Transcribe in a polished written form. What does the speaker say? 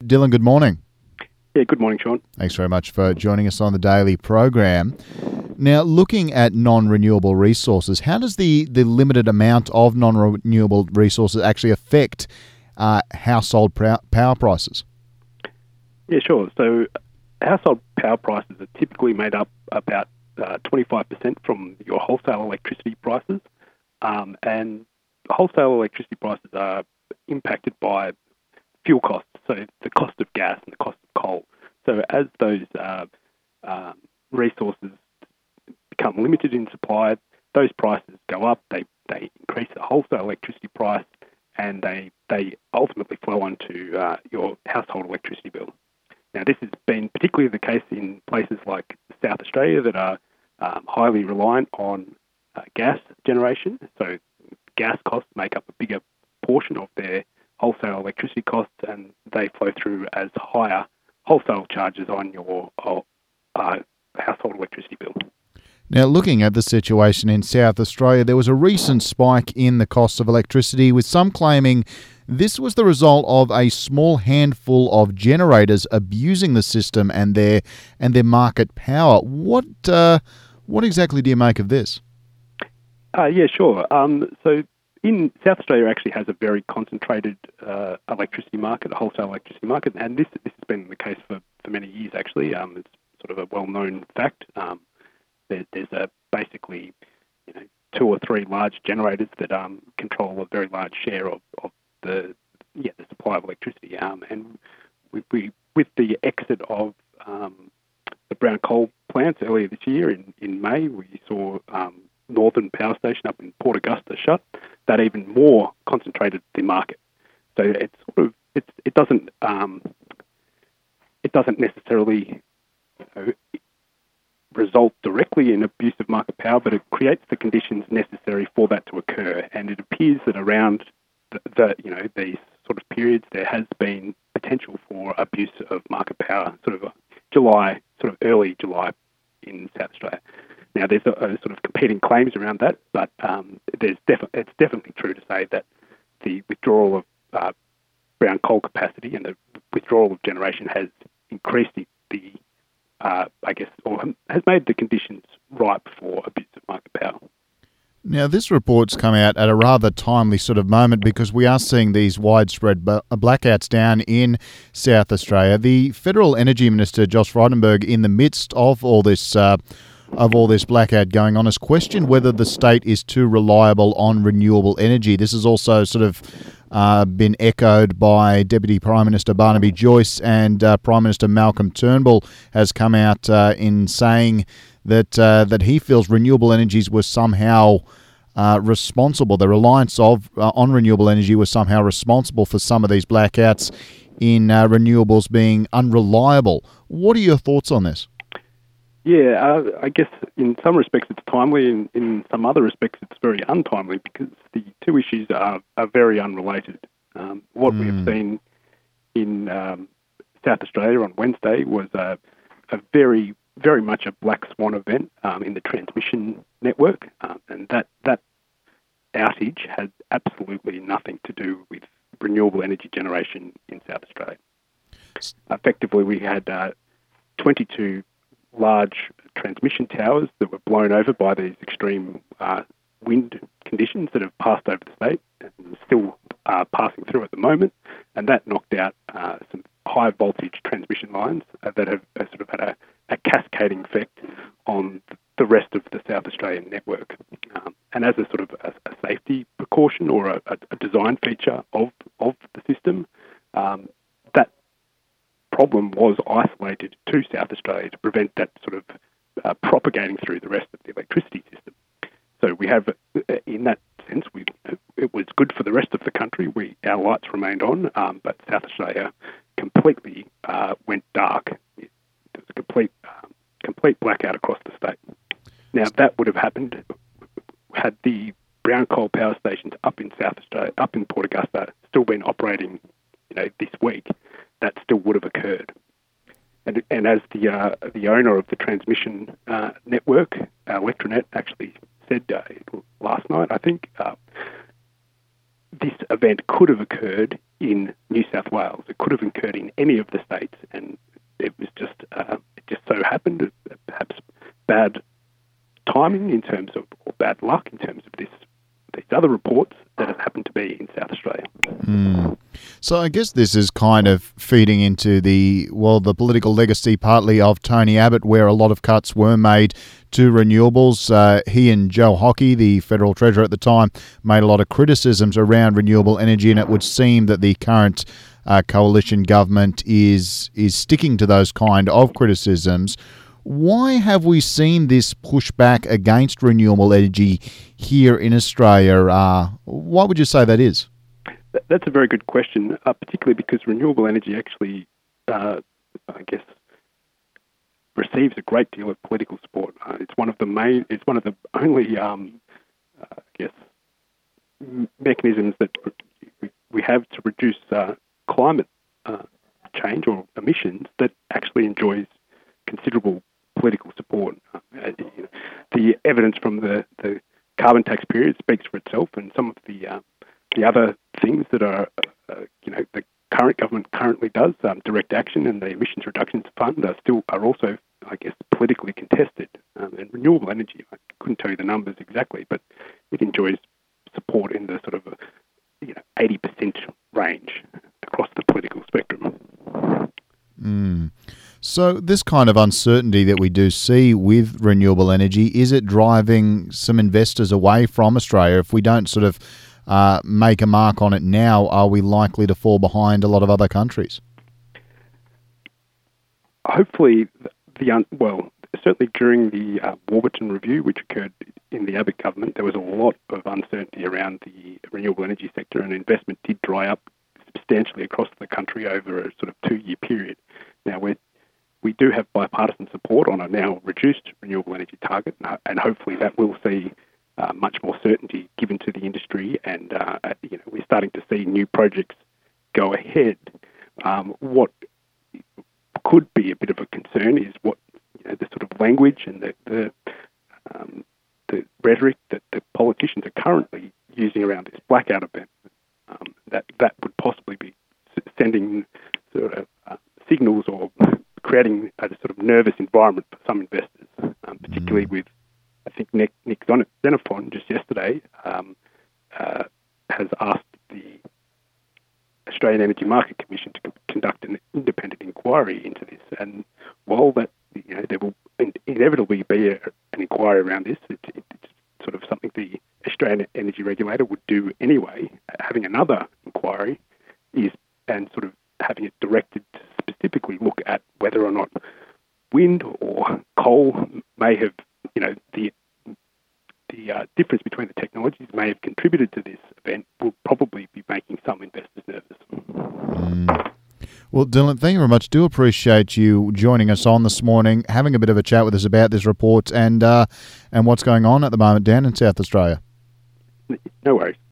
Dylan, good morning. Yeah, good morning, Sean. Thanks very much for joining us on the daily program. Now, looking at non-renewable resources, how does the limited amount of non-renewable resources actually affect household power prices? Yeah, sure. So household power prices are typically made up about 25% from your wholesale electricity prices, and wholesale electricity prices are impacted by fuel costs, so the cost of gas and the cost of coal. So as those resources become limited in supply, those prices go up, they increase the wholesale electricity price, and they ultimately flow onto your household electricity bill. Now, this has been particularly the case in places like South Australia that are highly reliant on gas generation. So gas costs make up a bigger portion of their wholesale electricity costs, and they flow through as higher wholesale charges on your household electricity bill. Now, looking at the situation in South Australia, there was a recent spike in the cost of electricity, with some claiming this was the result of a small handful of generators abusing the system and their market power. What exactly do you make of this? Yeah, sure. So in South Australia actually has a very concentrated electricity market, a wholesale electricity market, and this has been the case for many years actually. It's sort of a well-known fact. There's basically two or three large generators that control a very large share of the supply of electricity. And we with the exit of the brown coal plants earlier this year in May, we saw Northern Power Station up in Port Augusta shut. That even more concentrated the market. So it's sort of it doesn't necessarily result directly in abuse of market power, but it creates the conditions necessary for that to occur. And it appears that around these sort of periods, there has been potential for abuse of market power, early July in South Australia. Now, there's a sort of competing claims around that, but it's definitely true to say that the withdrawal of brown coal capacity and the withdrawal of generation has increased has made the conditions ripe for abuse of market power. Now, this report's come out at a rather timely sort of moment because we are seeing these widespread blackouts down in South Australia. The Federal Energy Minister, Josh Frydenberg, in the midst of all this blackout going on, has questioned whether the state is too reliable on renewable energy. This has also sort of been echoed by Deputy Prime Minister Barnaby Joyce, and Prime Minister Malcolm Turnbull has come out in saying that he feels renewable energies were somehow responsible. The reliance on renewable energy was somehow responsible for some of these blackouts in renewables being unreliable. What are your thoughts on this? Yeah, I guess in some respects it's timely, and in some other respects it's very untimely because the two issues are very unrelated. What we have seen in South Australia on Wednesday was a very, very much a black swan event in the transmission network, and that outage had absolutely nothing to do with renewable energy generation in South Australia. Effectively, we had 22 large transmission towers that were blown over by these extreme wind conditions that have passed over the state and still are passing through at the moment, and that knocked out some high voltage transmission lines that have sort of had a cascading effect on the rest of the South Australian network. And as a sort of a safety precaution or a design feature of the system, that problem was isolated to South Australia to prevent that sort of propagating through the rest of the electricity system. So we have, in that sense, it was good for the rest of the country. Our lights remained on, but South Australia completely went dark. There was a complete blackout across the state. Now, that would have happened had the brown coal power stations up in South Australia, up in Port Augusta, still been operating, this week. That still would have occurred. And as the owner of the transmission network, Electranet, actually said last night, I think, this event could have occurred in New South Wales. It could could have occurred in any of the states, and it was just it just so happened, perhaps bad timing in terms of, or bad luck in terms of these other reports, that it happened to be in South Australia. So I guess this is kind of feeding into the political legacy partly of Tony Abbott, where a lot of cuts were made to renewables. He and Joe Hockey, the Federal Treasurer at the time, made a lot of criticisms around renewable energy, and it would seem that the current coalition government is sticking to those kind of criticisms. Why have we seen this pushback against renewable energy here in Australia? What would you say that is? That's a very good question, particularly because renewable energy actually, I guess, receives a great deal of political support. It's one of the only, mechanisms that we have to reduce climate change or emissions that actually enjoys considerable political support. The evidence from the carbon tax period speaks for itself, and some of the other things that are, the current government currently does, direct action and the emissions reductions fund are also, I guess, politically contested. And renewable energy, I couldn't tell you the numbers exactly, but it enjoys support in the sort of 80% range across the political spectrum. So this kind of uncertainty that we do see with renewable energy, is it driving some investors away from Australia? If we don't sort of make a mark on it now, are we likely to fall behind a lot of other countries? Hopefully, certainly during the Warburton Review, which occurred in the Abbott government, there was a lot of uncertainty around the renewable energy sector, and investment did dry up substantially across the country over a sort of 2-year period. Now, we do have bipartisan support on a now reduced renewable energy target, and hopefully that will see much more certainty given to the industry, and we're starting to see new projects go ahead. What could be a bit of a concern is what the sort of language and the rhetoric that the politicians are currently using around this blackout event. That would possibly be sending sort of signals or creating a sort of nervous environment for some investors, particularly with, I think, Nick Xenophon just yesterday has asked the Australian Energy Market Commission to conduct an independent inquiry into this. And while that there will inevitably be an inquiry around this, it's sort of something the Australian Energy Regulator would do anyway. Having another inquiry and sort of having it directed to specifically look at whether or not wind or coal may have, the difference between the technologies may have contributed to this event, will probably be making some investors nervous. Well, Dylan, thank you very much. Do appreciate you joining us on this morning, having a bit of a chat with us about this report and what's going on at the moment down in South Australia. No worries.